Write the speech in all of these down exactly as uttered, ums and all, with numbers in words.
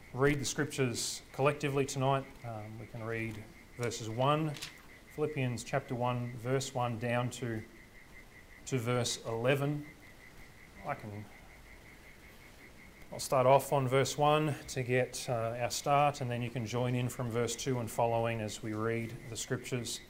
read the scriptures collectively tonight. Um, we can read verses one, Philippians chapter one, verse one down to, to verse eleven. I can, I'll start off on verse one to get uh, our start, and then you can join in from verse two and following as we read the scriptures.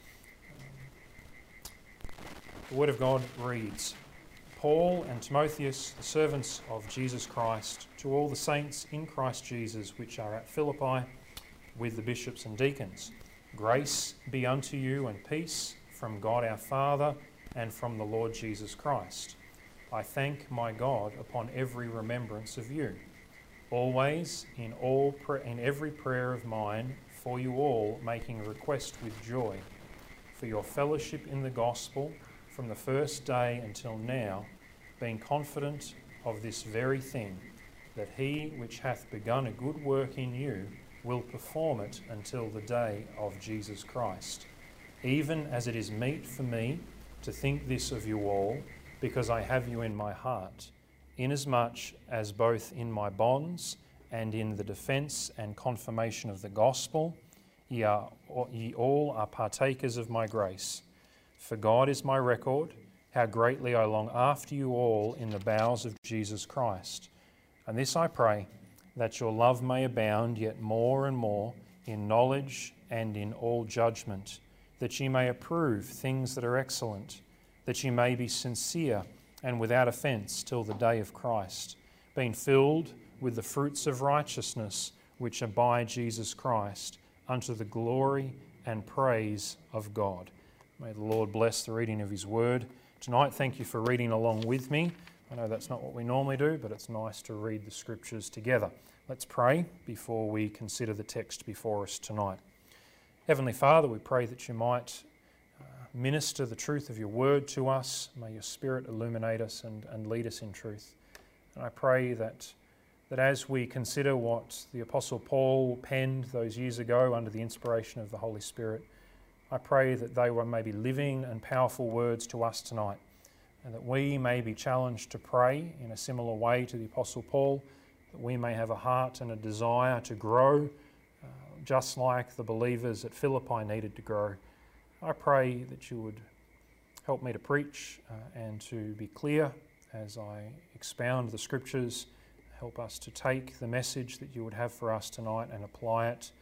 The Word of God reads, Paul and Timotheus, the servants of Jesus Christ, to all the saints in Christ Jesus which are at Philippi, with the bishops and deacons. Grace be unto you and peace from God our Father and from the Lord Jesus Christ. I thank my God upon every remembrance of you, always in all pra- in every prayer of mine for you all, making a request with joy, for your fellowship in the gospel from the first day until now, being confident of this very thing, that he which hath begun a good work in you will perform it until the day of Jesus Christ. Even as it is meet for me to think this of you all, because I have you in my heart, inasmuch as both in my bonds and in the defence and confirmation of the gospel, ye, are, ye all are partakers of my grace. For God is my record, how greatly I long after you all in the bowels of Jesus Christ. And this I pray, that your love may abound yet more and more in knowledge and in all judgment, that ye may approve things that are excellent, that ye may be sincere and without offence till the day of Christ, being filled with the fruits of righteousness which are by Jesus Christ, unto the glory and praise of God. May the Lord bless the reading of his word tonight. Thank you for reading along with me. I know that's not what we normally do, but it's nice to read the scriptures together. Let's pray before we consider the text before us tonight. Heavenly Father, we pray that you might uh, minister the truth of your word to us. May your Spirit illuminate us and, and lead us in truth. And I pray that, that as we consider what the Apostle Paul penned those years ago under the inspiration of the Holy Spirit, I pray that they were maybe living and powerful words to us tonight, and that we may be challenged to pray in a similar way to the Apostle Paul, that we may have a heart and a desire to grow, uh, just like the believers at Philippi needed to grow. I pray that you would help me to preach uh, and to be clear as I expound the scriptures. Help us to take the message that you would have for us tonight and apply it.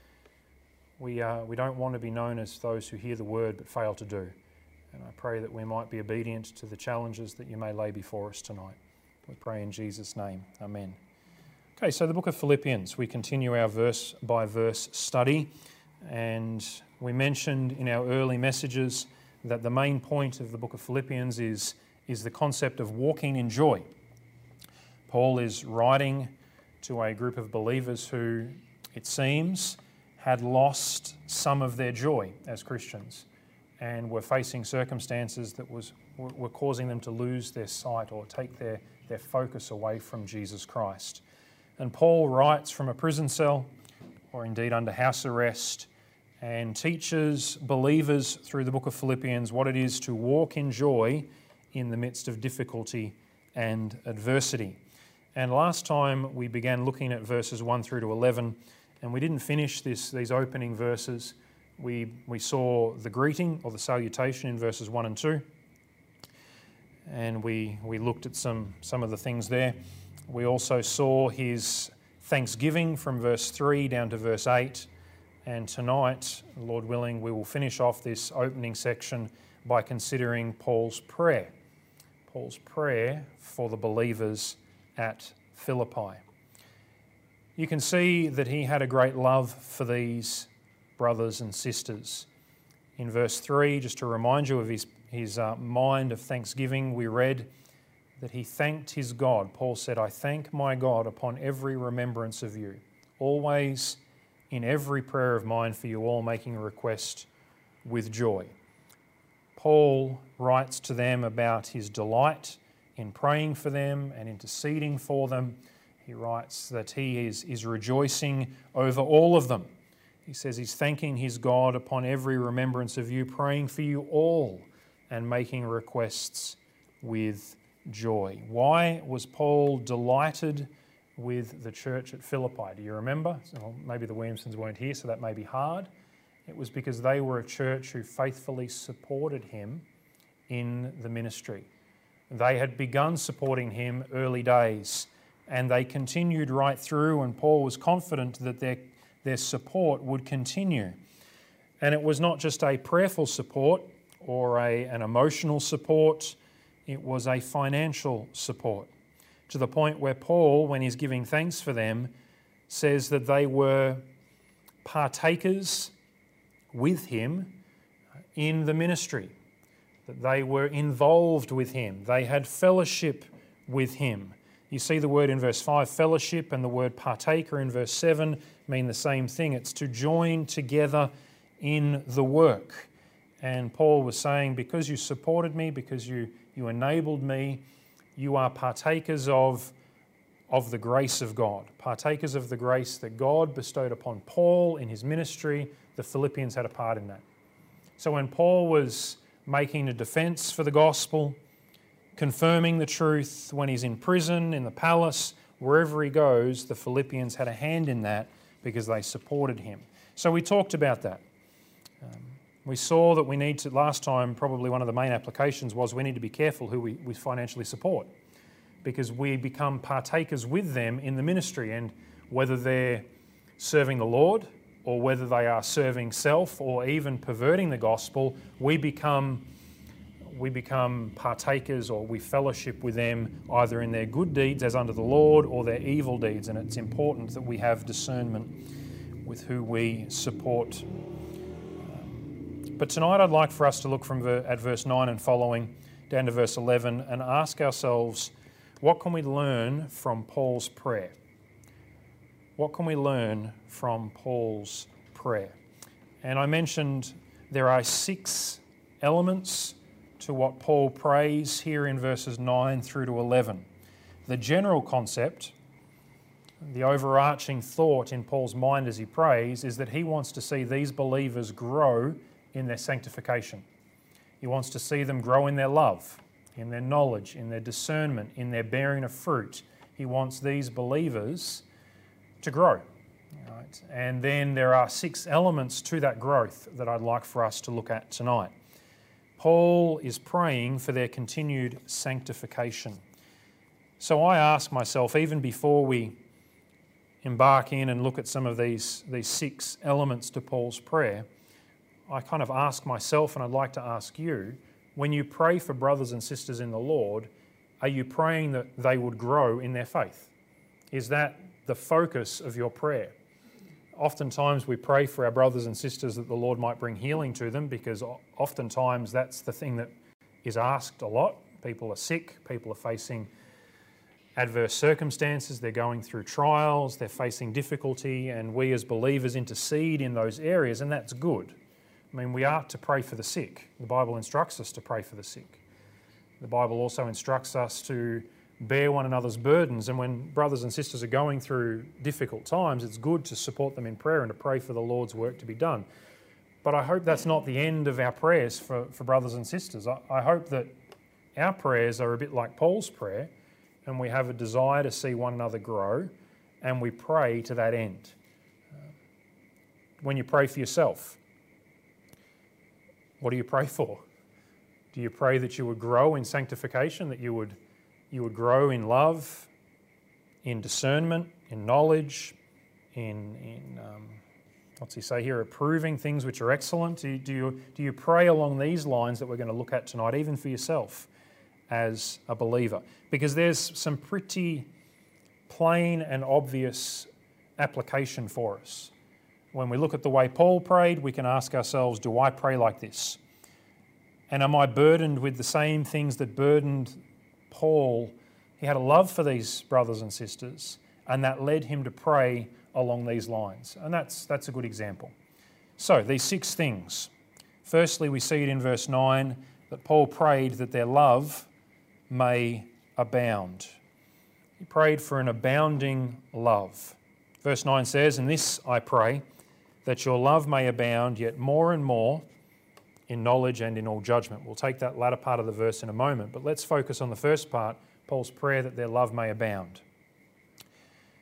We, uh, we don't want to be known as those who hear the word but fail to do. And I pray that we might be obedient to the challenges that you may lay before us tonight. We pray in Jesus' name. Amen. Okay, so the book of Philippians, we continue our verse by verse study. And we mentioned in our early messages that the main point of the book of Philippians is, is the concept of walking in joy. Paul is writing to a group of believers who, it seems, had lost some of their joy as Christians and were facing circumstances that was were causing them to lose their sight or take their, their focus away from Jesus Christ. And Paul writes from a prison cell, or indeed under house arrest, and teaches believers through the book of Philippians what it is to walk in joy in the midst of difficulty and adversity. And last time we began looking at verses one through to eleven, and we didn't finish this, these opening verses. We, we saw the greeting or the salutation in verses one and two. And we, we looked at some, some of the things there. We also saw his thanksgiving from verse three down to verse eight. And tonight, Lord willing, we will finish off this opening section by considering Paul's prayer. Paul's prayer for the believers at Philippi. You can see that he had a great love for these brothers and sisters. In verse three, just to remind you of his, his uh, mind of thanksgiving, we read that he thanked his God. Paul said, I thank my God upon every remembrance of you, always in every prayer of mine for you all, making a request with joy. Paul writes to them about his delight in praying for them and interceding for them. He writes that he is, is rejoicing over all of them. He says he's thanking his God upon every remembrance of you, praying for you all and making requests with joy. Why was Paul delighted with the church at Philippi. Do you remember? Well, maybe the Williamsons weren't here, so that may be hard. It was because they were a church who faithfully supported him in the ministry. They had begun supporting him early days, and they continued right through, and Paul was confident that their, their support would continue. And it was not just a prayerful support or a, an emotional support, it was a financial support, to the point where Paul, when he's giving thanks for them, says that they were partakers with him in the ministry, that they were involved with him, they had fellowship with him. You see the word in verse five, fellowship, and the word partaker in verse seven mean the same thing. It's to join together in the work. And Paul was saying, because you supported me, because you, you enabled me, you are partakers of, of the grace of God, partakers of the grace that God bestowed upon Paul in his ministry. The Philippians had a part in that. So when Paul was making a defense for the gospel, confirming the truth, when he's in prison, in the palace, wherever he goes, the Philippians had a hand in that because they supported him. So we talked about that. Um, we saw that we need to, last time, probably one of the main applications was we need to be careful who we, we financially support, because we become partakers with them in the ministry, and whether they're serving the Lord or whether they are serving self or even perverting the gospel, we become we become partakers, or we fellowship with them either in their good deeds as under the Lord or their evil deeds. And it's important that we have discernment with who we support. But tonight I'd like for us to look from ver- at verse nine and following down to verse eleven and ask ourselves, what can we learn from Paul's prayer? What can we learn from Paul's prayer? And I mentioned there are six elements to what Paul prays here in verses nine through to eleven. The general concept, the overarching thought in Paul's mind as he prays, is that he wants to see these believers grow in their sanctification. He wants to see them grow in their love, in their knowledge, in their discernment, in their bearing of fruit. He wants these believers to grow. Right? And then there are six elements to that growth that I'd like for us to look at tonight. Paul is praying for their continued sanctification. So I ask myself, even before we embark in and look at some of these, these six elements to Paul's prayer, I kind of ask myself, and I'd like to ask you, when you pray for brothers and sisters in the Lord, are you praying that they would grow in their faith? Is that the focus of your prayer? Oftentimes we pray for our brothers and sisters that the Lord might bring healing to them, because oftentimes that's the thing that is asked a lot. People are sick, people are facing adverse circumstances, they're going through trials, they're facing difficulty, and we as believers intercede in those areas, and that's good. I mean, we are to pray for the sick. The Bible instructs us to pray for the sick. The Bible also instructs us to bear one another's burdens, and when brothers and sisters are going through difficult times, it's good to support them in prayer and to pray for the Lord's work to be done. But I hope that's not the end of our prayers for, for brothers and sisters. I, I hope that our prayers are a bit like Paul's prayer, and we have a desire to see one another grow, and we pray to that end. When you pray for yourself, what do you pray for? Do you pray that you would grow in sanctification, that you would You would grow in love, in discernment, in knowledge, in, in um, what's he say here, approving things which are excellent? Do you, do, you, do you pray along these lines that we're going to look at tonight, even for yourself as a believer? Because there's some pretty plain and obvious application for us. When we look at the way Paul prayed, we can ask ourselves, do I pray like this? And am I burdened with the same things that burdened Paul? He had a love for these brothers and sisters, and that led him to pray along these lines. And that's, that's a good example. So, these six things. Firstly, we see it in verse nine that Paul prayed that their love may abound. He prayed for an abounding love. Verse nine says, "And this I pray, that your love may abound yet more and more in knowledge and in all judgment." We'll take that latter part of the verse in a moment, but let's focus on the first part, Paul's prayer that their love may abound.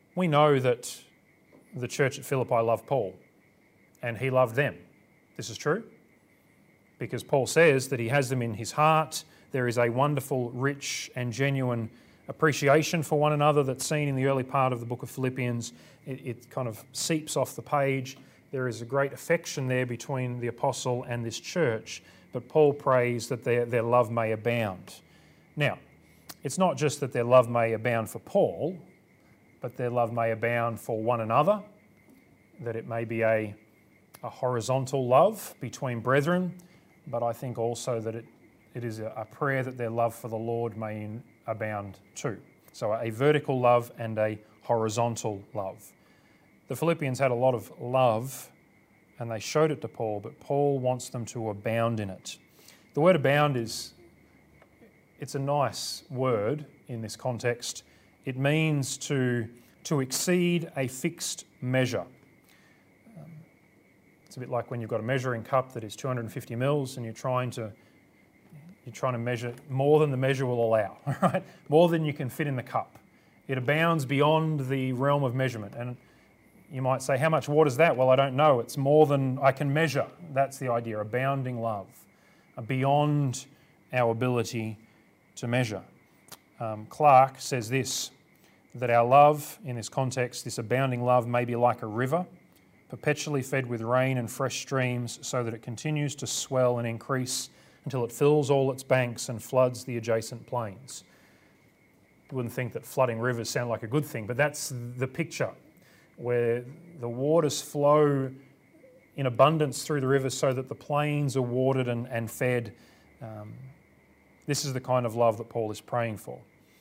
We know that the church at Philippi loved Paul and he loved them. This is true because Paul says that he has them in his heart. There is a wonderful, rich and genuine appreciation for one another that's seen in the early part of the book of Philippians. It, it kind of seeps off the page. There is a great affection there between the apostle and this church, but Paul prays that their, their love may abound. Now, it's not just that their love may abound for Paul, but their love may abound for one another, that it may be a, a horizontal love between brethren, but I think also that it, it is a, a prayer that their love for the Lord may in, abound too. So a vertical love and a horizontal love. The Philippians had a lot of love and they showed it to Paul, but Paul wants them to abound in it. The word abound is, it's a nice word in this context. It means to, to exceed a fixed measure. Um, it's a bit like when you've got a measuring cup that is two hundred fifty mils and you're trying to you're trying to measure more than the measure will allow, right? More than you can fit in the cup. It abounds beyond the realm of measurement. And you might say, how much water is that? Well, I don't know. It's more than I can measure. That's the idea, abounding love, beyond our ability to measure. Um, Clark says this, that our love, in this context, this abounding love may be like a river, perpetually fed with rain and fresh streams, so that it continues to swell and increase until it fills all its banks and floods the adjacent plains. You wouldn't think that flooding rivers sound like a good thing, but that's the picture, where the waters flow in abundance through the rivers so that the plains are watered and, and fed. Um, this is the kind of love that Paul is praying for.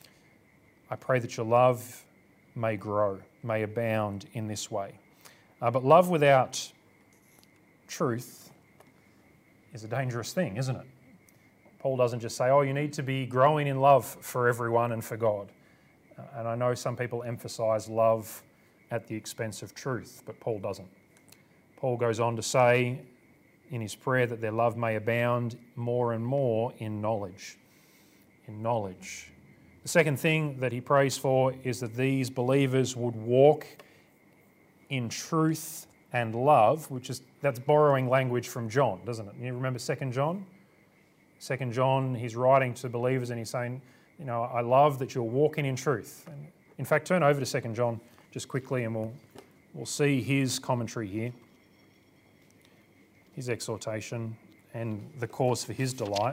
I pray that your love may grow, may abound in this way. Uh, but love without truth is a dangerous thing, isn't it? Paul doesn't just say, oh, you need to be growing in love for everyone and for God. Uh, and I know some people emphasise love at the expense of truth, but Paul doesn't. Paul goes on to say in his prayer that their love may abound more and more in knowledge. In knowledge. The second thing that he prays for is that these believers would walk in truth and love, which is, that's borrowing language from John, doesn't it? You remember Second John? Second John, he's writing to believers and he's saying, you know, I love that you're walking in truth. And in fact, turn over to Second John just quickly and we'll, we'll see his commentary here, his exhortation and the cause for his delight.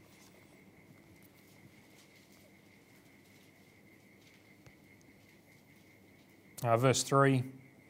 Uh, verse three.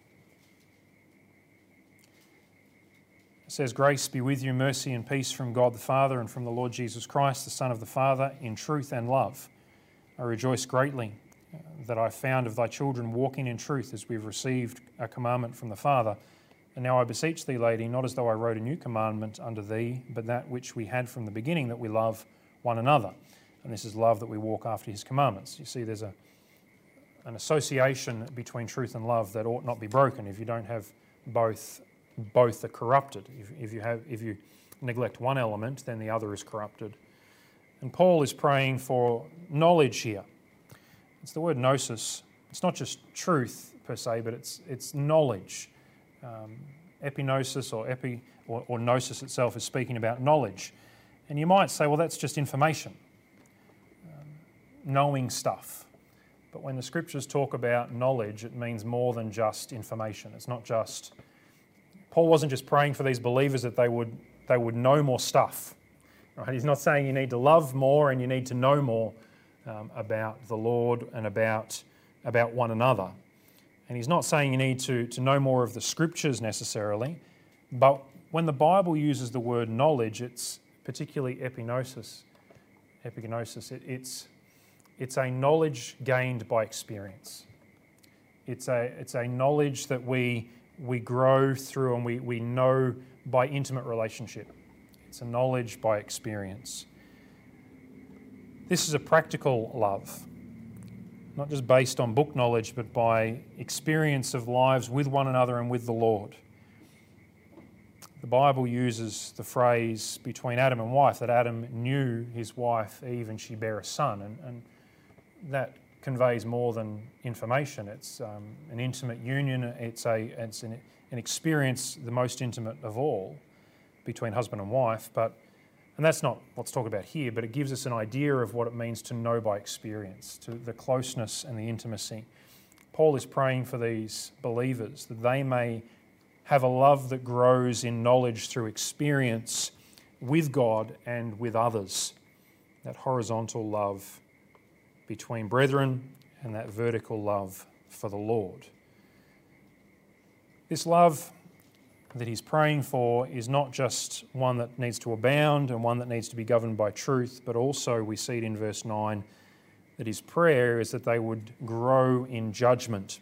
It says, grace be with you, mercy and peace from God the Father and from the Lord Jesus Christ, the Son of the Father, in truth and love. I rejoice greatly that I found of thy children walking in truth as we've received a commandment from the Father. And now I beseech thee, lady, not as though I wrote a new commandment unto thee, but that which we had from the beginning, that we love one another. And this is love, that we walk after his commandments. You see, there's a, an association between truth and love that ought not be broken. If you don't have both, both are corrupted. If, if, you have, if you neglect one element, then the other is corrupted. And Paul is praying for knowledge here. It's the word gnosis. It's not just truth per se, but it's it's knowledge. Um, epignosis or epi or, or gnosis itself is speaking about knowledge. And you might say, well, that's just information, um, knowing stuff. But when the scriptures talk about knowledge, it means more than just information. It's not just... Paul wasn't just praying for these believers that they would they would know more stuff. Right? He's not saying you need to love more and you need to know more um, about the Lord and about, about one another. And he's not saying you need to, to know more of the scriptures necessarily, but when the Bible uses the word knowledge, it's particularly epignosis. Epignosis, it, it's, it's a knowledge gained by experience. It's a, it's a knowledge that we, we grow through and we, we know by intimate relationship. It's a knowledge by experience. This is a practical love, not just based on book knowledge, but by experience of lives with one another and with the Lord. The Bible uses the phrase between Adam and wife, that Adam knew his wife Eve and she bare a son, and, and that conveys more than information. It's um, an intimate union. It's a it's an, an experience, the most intimate of all, between husband and wife. But and that's not what's talked about here. But it gives us an idea of what it means to know by experience, to the closeness and the intimacy. Paul is praying for these believers that they may have a love that grows in knowledge through experience with God and with others. That horizontal love between brethren and that vertical love for the Lord. This love that he's praying for is not just one that needs to abound and one that needs to be governed by truth, but also we see it in verse nine that his prayer is that they would grow in judgment.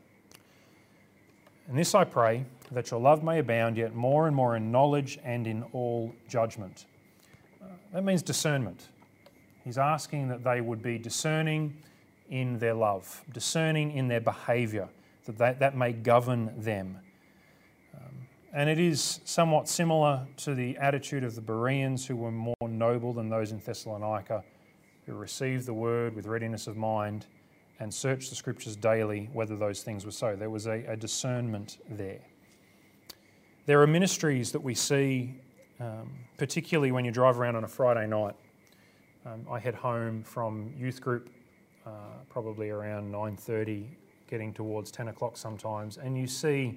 And this I pray, that your love may abound yet more and more in knowledge and in all judgment. Uh, that means discernment. He's asking that they would be discerning in their love, discerning in their behaviour, that that, that may govern them. Um, and it is somewhat similar to the attitude of the Bereans, who were more noble than those in Thessalonica, who received the word with readiness of mind and searched the scriptures daily whether those things were so. There was a, a discernment there. There are ministries that we see, um, particularly when you drive around on a Friday night. Um, I head home from youth group uh, probably around nine thirty, getting towards ten o'clock sometimes, and you see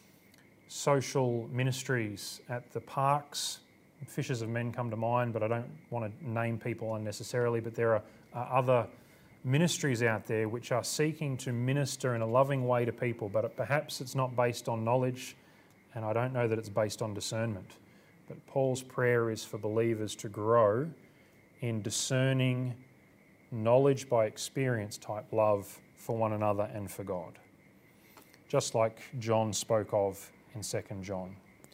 social ministries at the parks. Fishers of Men come to mind, but I don't want to name people unnecessarily, but there are, are other ministries out there which are seeking to minister in a loving way to people, but perhaps it's not based on knowledge, and I don't know that it's based on discernment. But Paul's prayer is for believers to grow in discerning, knowledge by experience type love for one another and for God, just like John spoke of in Second John.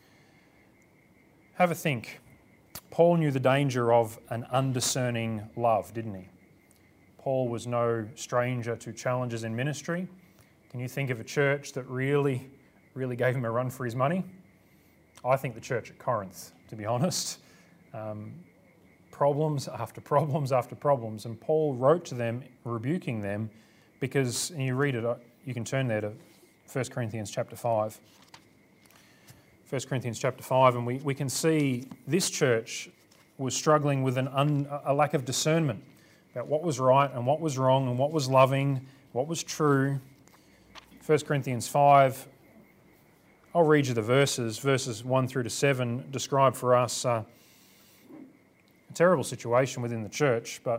Have a think. Paul knew the danger of an undiscerning love, didn't he? Paul was no stranger to challenges in ministry. Can you think of a church that really, really gave him a run for his money? I think the church at Corinth, to be honest. Um, problems after problems after problems. And Paul wrote to them, rebuking them, because, and you read it, you can turn there to First Corinthians chapter five. First Corinthians chapter five, and we, we can see this church was struggling with an un, a lack of discernment about what was right and what was wrong and what was loving, what was true. First Corinthians five, I'll read you the verses. Verses one through to seven describe for us uh, a terrible situation within the church, but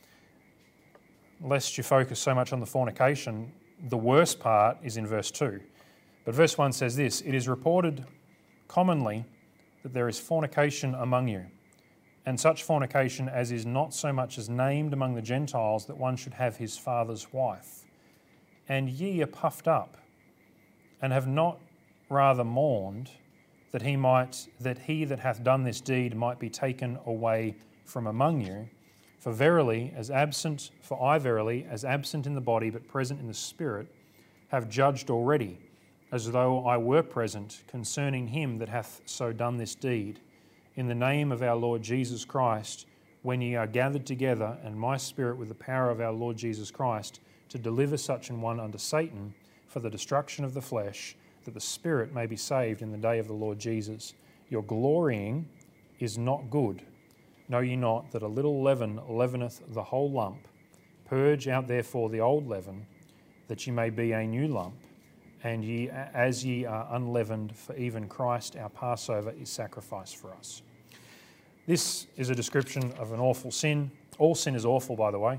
lest you focus so much on the fornication, the worst part is in verse two. But verse one says this, "It is reported commonly that there is fornication among you, and such fornication as is not so much as named among the Gentiles, that one should have his father's wife. And ye are puffed up, and have not rather mourned, that he might that he that hath done this deed might be taken away from among you. For verily, as absent, for I verily, as absent in the body but present in the spirit, have judged already, as though I were present, concerning him that hath so done this deed, in the name of our Lord Jesus Christ, when ye are gathered together, and my spirit with the power of our Lord Jesus Christ, to deliver such an one unto Satan for the destruction of the flesh, that the spirit may be saved in the day of the Lord Jesus. Your glorying is not good. Know ye not that a little leaven leaveneth the whole lump? Purge out therefore the old leaven, that ye may be a new lump, and ye as ye are unleavened, for even Christ our Passover is sacrificed for us." This is a description of an awful sin. All sin is awful, by the way,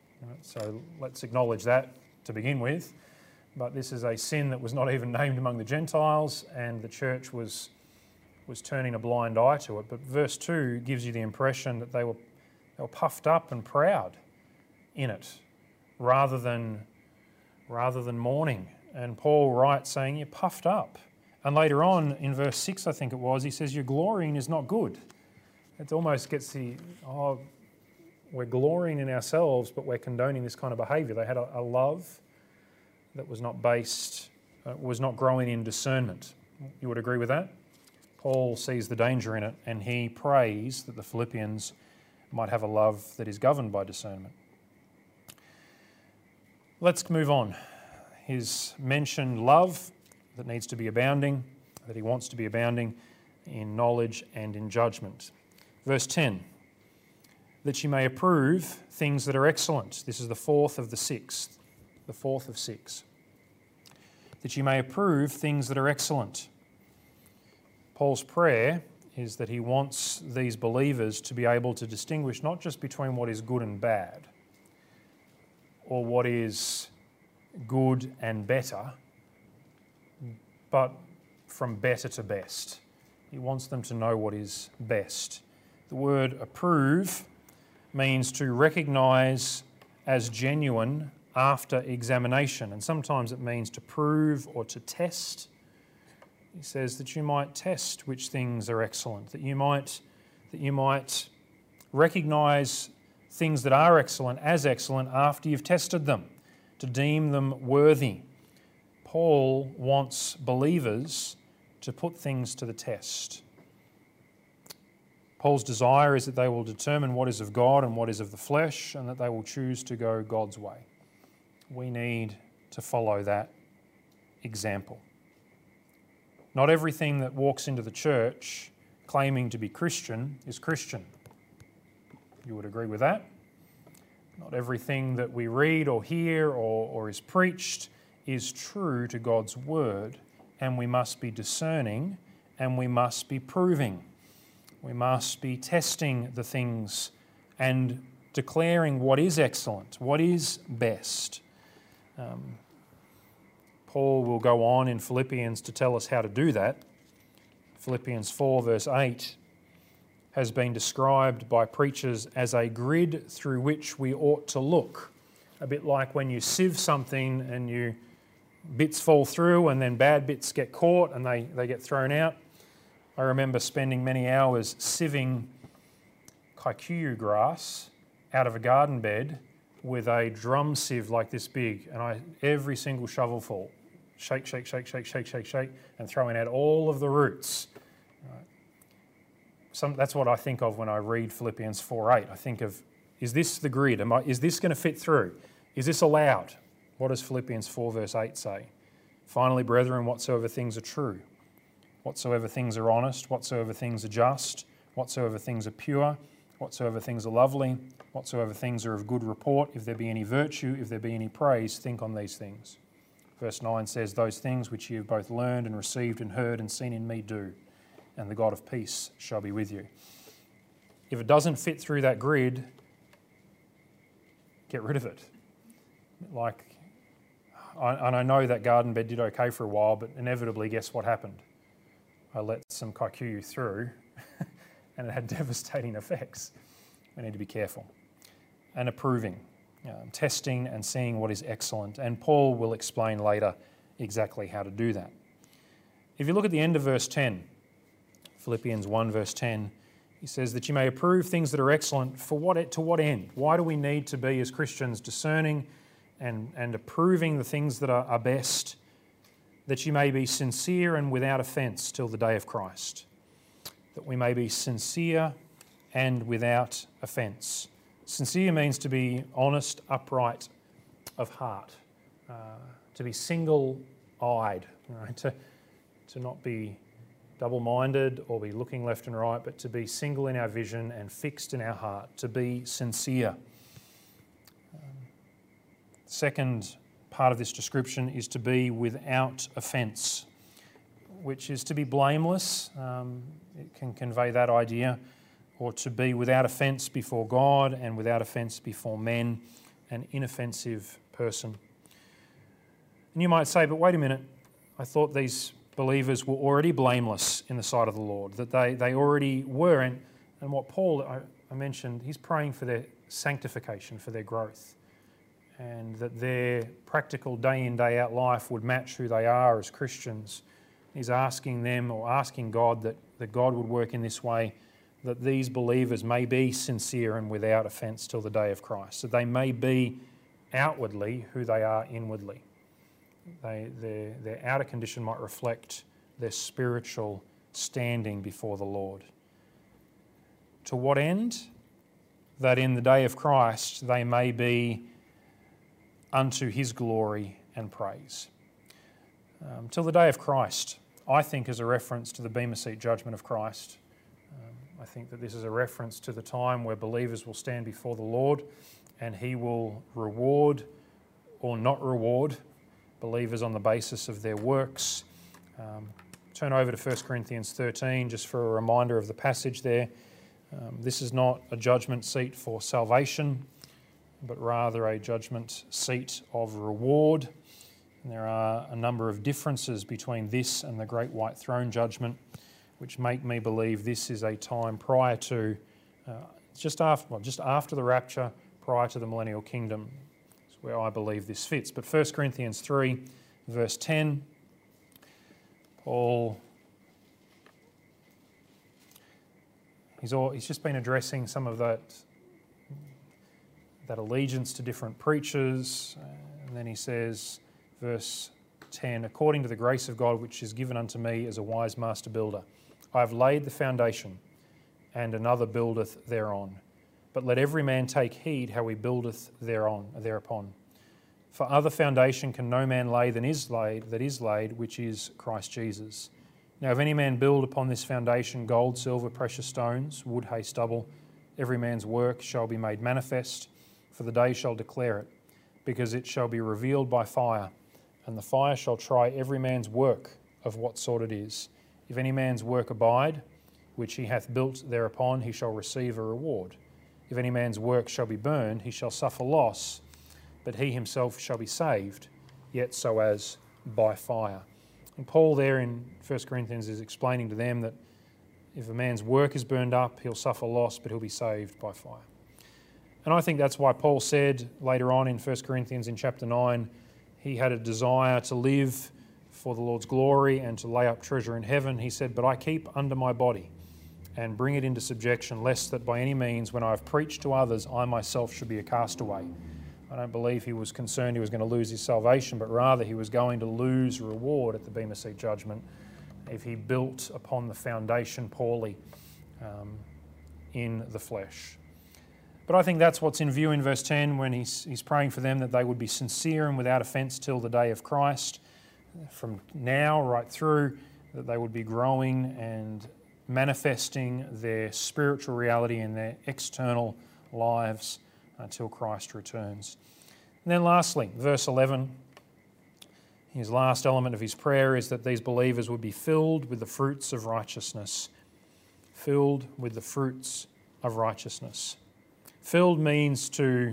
so let's acknowledge that to begin with. But this is a sin that was not even named among the Gentiles, and the church was was turning a blind eye to it. But verse two gives you the impression that they were they were puffed up and proud in it, rather than rather than mourning. And Paul writes saying, "You're puffed up." And later on in verse six, I think it was, he says, "Your glorying is not good." It almost gets the, oh, we're glorying in ourselves, but we're condoning this kind of behaviour. They had a, a love that was not based, uh, was not growing in discernment. You would agree with that? Paul sees the danger in it, and he prays that the Philippians might have a love that is governed by discernment. Let's move on. He's mentioned love that needs to be abounding, that he wants to be abounding in knowledge and in judgment. Verse ten, that you may approve things that are excellent. This is the fourth of the sixth, the fourth of six. That you may approve things that are excellent. Paul's prayer is that he wants these believers to be able to distinguish not just between what is good and bad, or what is good and better, but from better to best. He wants them to know what is best. The word approve means to recognise as genuine after examination, and sometimes it means to prove or to test. He says that you might test which things are excellent, that you might, that you might recognise things that are excellent as excellent after you've tested them, to deem them worthy. Paul wants believers to put things to the test. Paul's desire is that they will determine what is of God and what is of the flesh, and that they will choose to go God's way. We need to follow that example. Not everything that walks into the church claiming to be Christian is Christian. You would agree with that? Not everything that we read or hear or, or is preached is true to God's word, and we must be discerning and we must be proving. We must be testing the things and declaring what is excellent, what is best. Um, Paul will go on in Philippians to tell us how to do that. Philippians four verse eight has been described by preachers as a grid through which we ought to look. A bit like when you sieve something and you bits fall through and then bad bits get caught and they, they get thrown out. I remember spending many hours sieving kikuyu grass out of a garden bed with a drum sieve like this big, and I every single shovelful, shake, shake, shake, shake, shake, shake, shake, and throwing out all of the roots. Right. Some, that's what I think of when I read Philippians four eight. I think of, is this the grid? Am I, is this going to fit through? Is this allowed? What does Philippians four verse eight say? Finally, brethren, whatsoever things are true, whatsoever things are honest, whatsoever things are just, whatsoever things are pure, whatsoever things are lovely, whatsoever things are of good report, if there be any virtue, if there be any praise, think on these things. Verse nine says, those things which ye have both learned and received and heard and seen in me do, and the God of peace shall be with you. If it doesn't fit through that grid, get rid of it. Like, I, and I know that garden bed did okay for a while, but inevitably, guess what happened? I let some kikuyu through and it had devastating effects. We need to be careful. And approving, um, testing and seeing what is excellent. And Paul will explain later exactly how to do that. If you look at the end of verse ten, Philippians one verse ten, he says that you may approve things that are excellent. For what, to what end? Why do we need to be as Christians discerning and, and approving the things that are, are best? That you may be sincere and without offence till the day of Christ. That we may be sincere and without offence. Sincere means to be honest, upright of heart, uh, to be single-eyed, right? to, to not be double-minded or be looking left and right, but to be single in our vision and fixed in our heart, to be sincere. Um, second part of this description is to be without offence, which is to be blameless. Um, it can convey that idea, or to be without offence before God and without offence before men, an inoffensive person. And you might say, but wait a minute, I thought these believers were already blameless in the sight of the Lord, that they, they already were. And, and what Paul, I, I mentioned, he's praying for their sanctification, for their growth, and that their practical day in, day out life would match who they are as Christians. He's asking them, or asking God, that, that God would work in this way, that these believers may be sincere and without offence till the day of Christ, that they may be outwardly who they are inwardly. They, their, their outer condition might reflect their spiritual standing before the Lord. To what end? That in the day of Christ they may be unto his glory and praise. Um, till the day of Christ, I think, is a reference to the Bema Seat judgment of Christ. Um, I think that this is a reference to the time where believers will stand before the Lord and he will reward or not reward believers on the basis of their works. Um, turn over to First Corinthians thirteen just for a reminder of the passage there. Um, this is not a judgment seat for salvation, but rather a judgment seat of reward. And there are a number of differences between this and the great white throne judgment, which make me believe this is a time prior to, uh, just after, well, just after the rapture, prior to the millennial kingdom. It's where I believe this fits. But First Corinthians three, verse ten, Paul, he's, all, he's just been addressing some of that, that allegiance to different preachers, and then he says, verse ten, according to the grace of God which is given unto me as a wise master builder, I have laid the foundation, and another buildeth thereon. But let every man take heed how he buildeth thereon, thereupon. For other foundation can no man lay than is laid, that is laid, which is Christ Jesus. Now if any man build upon this foundation gold, silver, precious stones, wood, hay, stubble, every man's work shall be made manifest, for the day shall declare it, because it shall be revealed by fire, and the fire shall try every man's work of what sort it is. If any man's work abide, which he hath built thereupon, he shall receive a reward. If any man's work shall be burned, he shall suffer loss, but he himself shall be saved, yet so as by fire. And Paul there in First Corinthians is explaining to them that if a man's work is burned up, he'll suffer loss, but he'll be saved by fire. And I think that's why Paul said later on in First Corinthians in chapter nine, he had a desire to live for the Lord's glory and to lay up treasure in heaven. He said, but I keep under my body and bring it into subjection, lest that by any means, when I have preached to others, I myself should be a castaway. I don't believe he was concerned he was going to lose his salvation, but rather he was going to lose reward at the Bema Seat judgment if he built upon the foundation poorly um, in the flesh. But I think that's what's in view in verse ten when he's, he's praying for them that they would be sincere and without offence till the day of Christ. From now right through, that they would be growing and manifesting their spiritual reality in their external lives until Christ returns. And then lastly, verse eleven, his last element of his prayer is that these believers would be filled with the fruits of righteousness. Filled with the fruits of righteousness. Filled means to,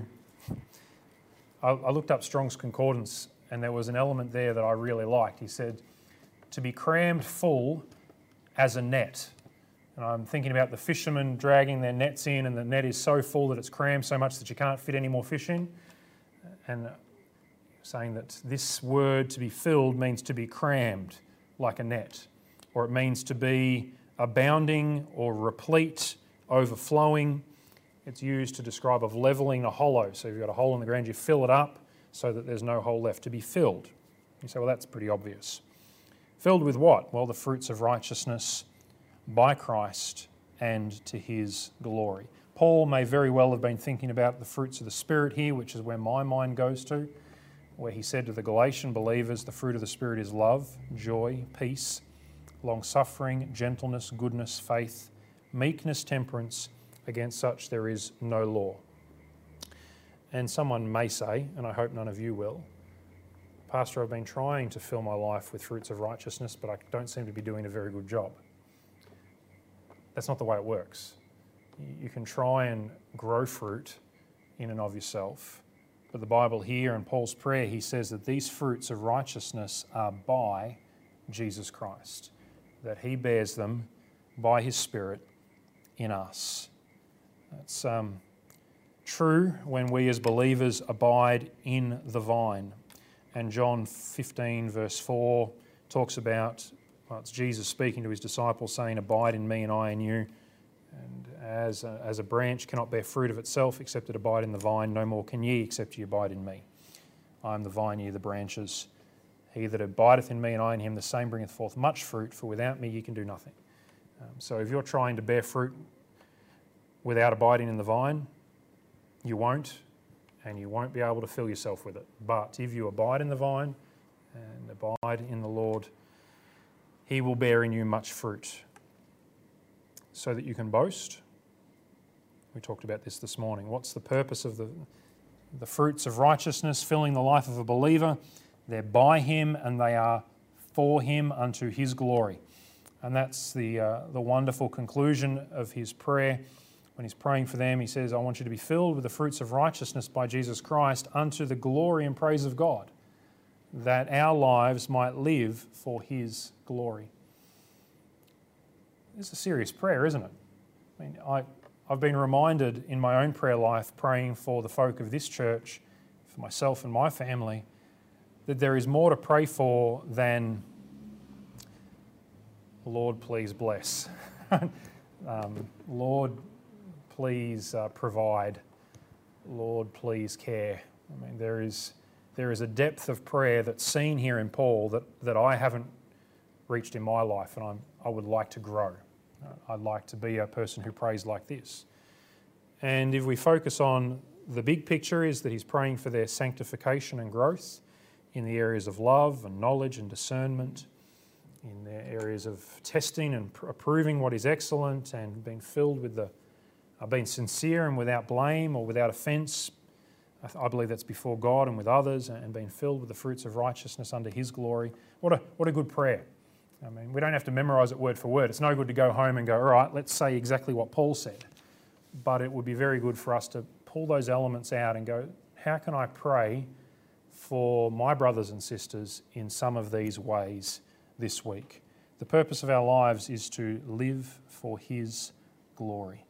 I, I looked up Strong's Concordance and there was an element there that I really liked. He said, to be crammed full as a net. And I'm thinking about the fishermen dragging their nets in and the net is so full that it's crammed so much that you can't fit any more fish in. And saying that this word to be filled means to be crammed like a net, or it means to be abounding or replete, overflowing. It's used to describe of levelling a hollow. So if you've got a hole in the ground, you fill it up so that there's no hole left. To be filled. You say, well, that's pretty obvious. Filled with what? Well, the fruits of righteousness by Christ and to his glory. Paul may very well have been thinking about the fruits of the Spirit here, which is where my mind goes to, where he said to the Galatian believers, the fruit of the Spirit is love, joy, peace, long-suffering, gentleness, goodness, faith, meekness, temperance. Against such there is no law. And someone may say, and I hope none of you will, Pastor, I've been trying to fill my life with fruits of righteousness, but I don't seem to be doing a very good job. That's not the way it works. You can try and grow fruit in and of yourself, but the Bible here in Paul's prayer, he says that these fruits of righteousness are by Jesus Christ, that he bears them by his Spirit in us. It's um, true when we as believers abide in the vine. And John fifteen verse four talks about, well, it's Jesus speaking to his disciples saying, abide in me and I in you. And as a, as a branch cannot bear fruit of itself except it abide in the vine, no more can ye except ye abide in me. I am the vine, ye the branches. He that abideth in me and I in him, the same bringeth forth much fruit, for without me ye can do nothing. Um, so if you're trying to bear fruit without abiding in the vine, you won't, and you won't be able to fill yourself with it. But if you abide in the vine and abide in the Lord, he will bear in you much fruit, so that you can boast. We talked about this this morning. What's the purpose of the, the fruits of righteousness filling the life of a believer? They're by him and they are for him unto his glory. And that's the, uh, the wonderful conclusion of his prayer. When he's praying for them, he says, I want you to be filled with the fruits of righteousness by Jesus Christ unto the glory and praise of God, that our lives might live for his glory. It's a serious prayer, isn't it? I mean, I, I've been reminded in my own prayer life, praying for the folk of this church, for myself and my family, that there is more to pray for than, Lord, please bless. um, Lord, please uh, provide. Lord, please care. I mean, there is there is a depth of prayer that's seen here in Paul that, that I haven't reached in my life, and I'm, I would like to grow. Uh, I'd like to be a person who prays like this. And if we focus on the big picture, is that he's praying for their sanctification and growth in the areas of love and knowledge and discernment, in their areas of testing and pr- approving what is excellent, and being filled with the, uh, being sincere and without blame or without offence. I, th- I believe that's before God and with others, and, and being filled with the fruits of righteousness under his glory. What a what a good prayer. I mean, we don't have to memorise it word for word. It's no good to go home and go, all right, let's say exactly what Paul said. But it would be very good for us to pull those elements out and go, how can I pray for my brothers and sisters in some of these ways this week? The purpose of our lives is to live for his glory.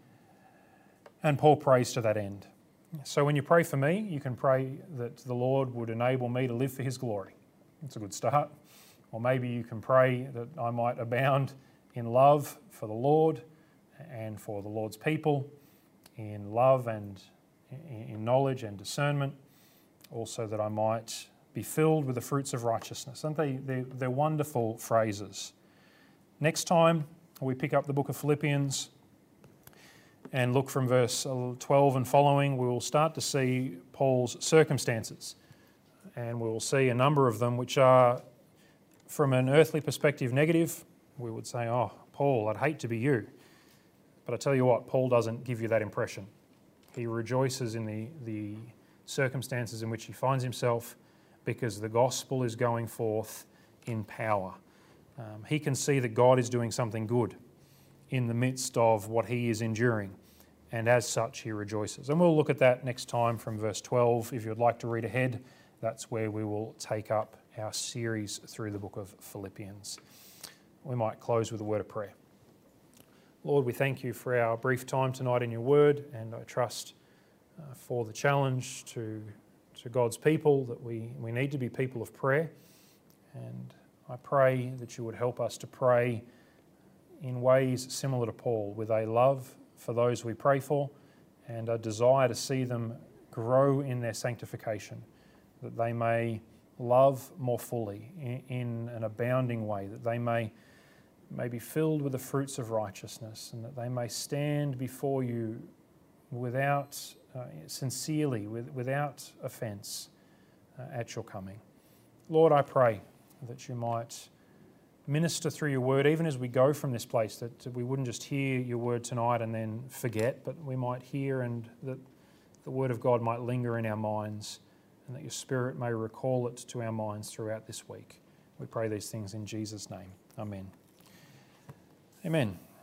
And Paul prays to that end. So when you pray for me, you can pray that the Lord would enable me to live for his glory. It's a good start. Or maybe you can pray that I might abound in love for the Lord and for the Lord's people, in love and in knowledge and discernment. Also that I might be filled with the fruits of righteousness. Aren't they? They're, they're wonderful phrases. Next time we pick up the book of Philippians and look from verse twelve and following, we will start to see Paul's circumstances. And we will see a number of them which are, from an earthly perspective, negative. We would say, oh, Paul, I'd hate to be you. But I tell you what, Paul doesn't give you that impression. He rejoices in the, the circumstances in which he finds himself, because the gospel is going forth in power. Um, he can see that God is doing something good in the midst of what he is enduring, and as such he rejoices. And we'll look at that next time from verse twelve. If you'd like to read ahead, that's where we will take up our series through the book of Philippians. We might close with a word of prayer. Lord, we thank you for our brief time tonight in your word, and I trust uh, for the challenge to, to God's people that we, we need to be people of prayer. And I pray that you would help us to pray in ways similar to Paul, with a love for those we pray for and a desire to see them grow in their sanctification, that they may love more fully in, in an abounding way, that they may, may be filled with the fruits of righteousness, and that they may stand before you without, uh, sincerely, with, without offence uh, at your coming. Lord, I pray that you might minister through your word, even as we go from this place, that we wouldn't just hear your word tonight and then forget, but we might hear, and that the word of God might linger in our minds, and that your Spirit may recall it to our minds throughout this week. We pray these things in Jesus' name. Amen. Amen.